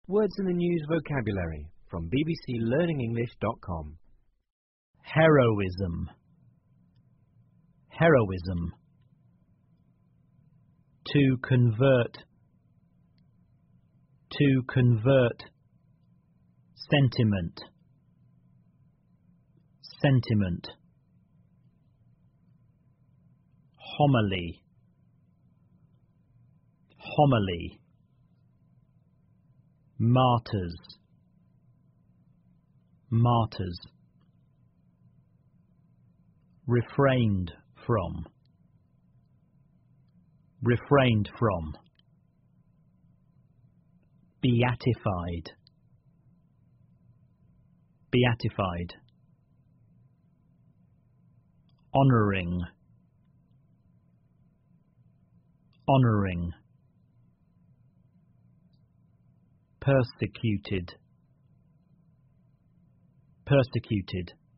Words in the News vocabulary from bbclearningenglish.com. Heroism. Heroism. To convert. To convert. Sentiment. Sentiment. Homily. Homily. Martyrs. Martyrs. Refrained from. Refrained from. Beatified. Beatified. Honouring. Honouring. Persecuted. Persecuted.